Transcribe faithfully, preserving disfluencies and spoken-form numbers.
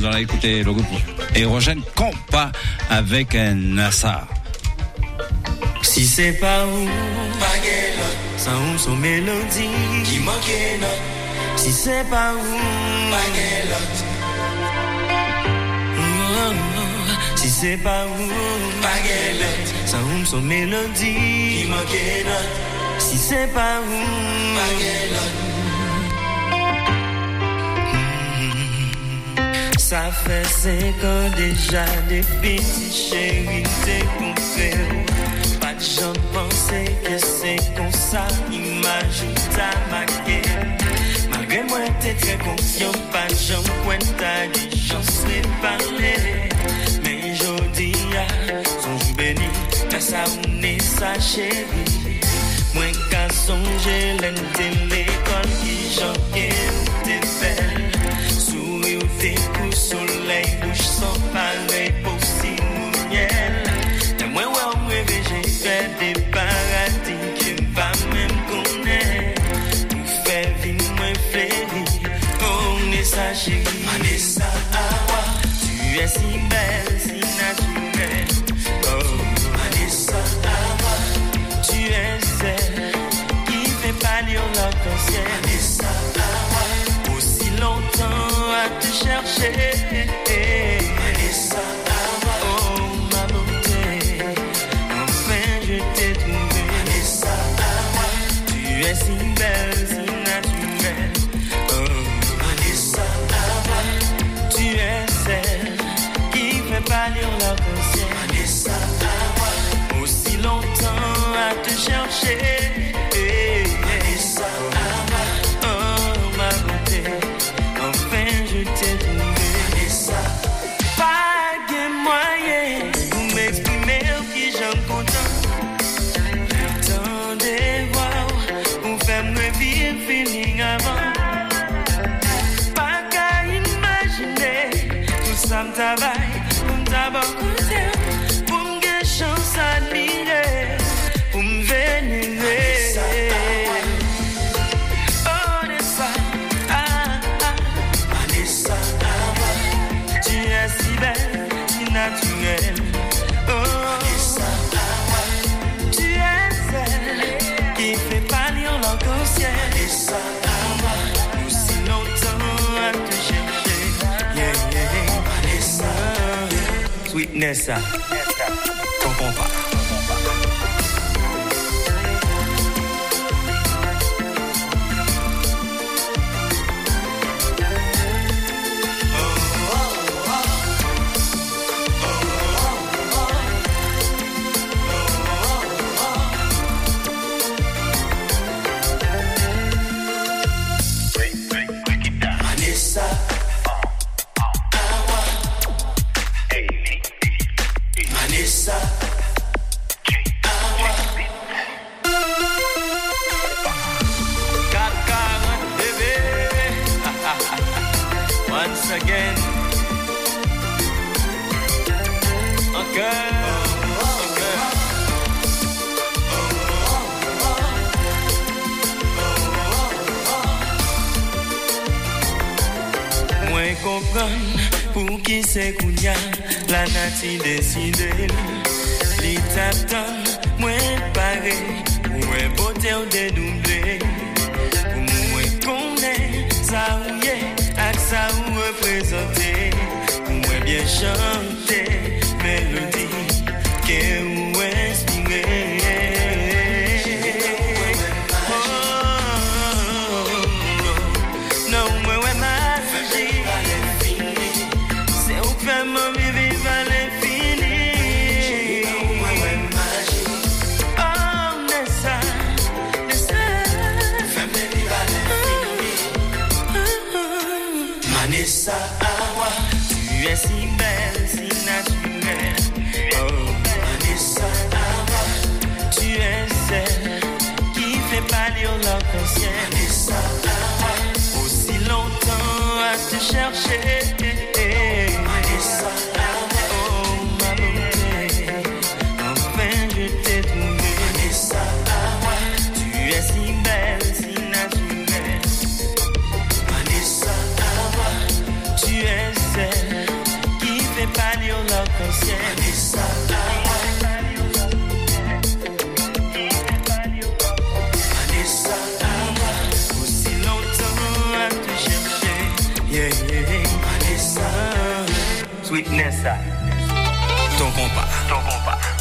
nous allons écouter le groupe Érogène Compas avec Nassar. Si c'est pas où, Maguelot, ça ou son mélodie qui manquait note. Si c'est pas où, Maguelot, oh, si c'est pas où, Maguelot, ça ou son mélodie qui manquait note. Si c'est pas où, Maguelot. Ça fait cinq ans déjà depuis chérie t'es compris. Pas de gens penser que c'est comme ça. Imagine ta maquille. Malgré moi t'es très confiant. Pas de gens pointe ta dit j'en sais parler. Mais j'odie son jour béni. Là ça on est sa chérie. Moi qu'à songer l'entée l'école qui j'en ai t'es belle. T'es coup soleil, bouche sans pareil pour si miel. Et moi, ouais, moi, j'ai fait des paradis qui va même connaître. Pour faire vivre, moi, fléri. Oh, on est sa chérie. Vanessa Awa, tu es si belle, si naturelle. Oh, Vanessa Awa, tu es celle qui fait pâlir l'arc-en-ciel. Vanessa Awa, aussi longtemps à te chercher. Vanessa Awa, oh ma beauté, enfin je t'ai trouvé. Vanessa Awa, tu es si belle, si naturelle. Oh Vanessa Awa, tu es celle qui fait pâlir l'arc-en-ciel. Vanessa Awa, aussi longtemps à te chercher. Vanessa Awa, oh ma beauté, enfin je t'ai trouvé. Vanessa, pas de moyen pour m'exprimer qui j'en content. Attendez voir pour faire me vivre feeling avant. Pas qu'à imaginer tout ça me travaille pour me tabac pour me gagner chance à admirer, pour me vénérer. Naturel. Oh, Vanessa Awa, tu es celle qui fait pâlir l'arc-en-ciel. Vanessa Awa, aussi longtemps à te chercher. Yeah, yeah. Vanessa, sweetness, comprends pas. Once again, okay, okay. Moi comprendre pour qui c'est qu'on y a la nature décidée. L'étape donne, moi paré, moi beauté ou dédoublé. Pour moi connaître ça ou y'a. Ça vous représenter, pour moi bien chanter, mélodie que vous inspirez. Oh, non, moi, ouais, magie, c'est où vraiment vivre à l'infini. Oh, Nessa, Nessa, fais-moi vivre à l'infini. Vanessa Awa, tu es si belle, si naturelle. Oh, Vanessa Awa, tu es celle qui fait pâlir l'arc-en-ciel. Vanessa Awa, aussi longtemps à te chercher. Vanessa Awa, oh ma beauté, enfin je t'ai trouvé. Vanessa Awa, tu es si belle, si naturelle. Vanessa Awa, tu es celle sweetness, ton compas, ton compas.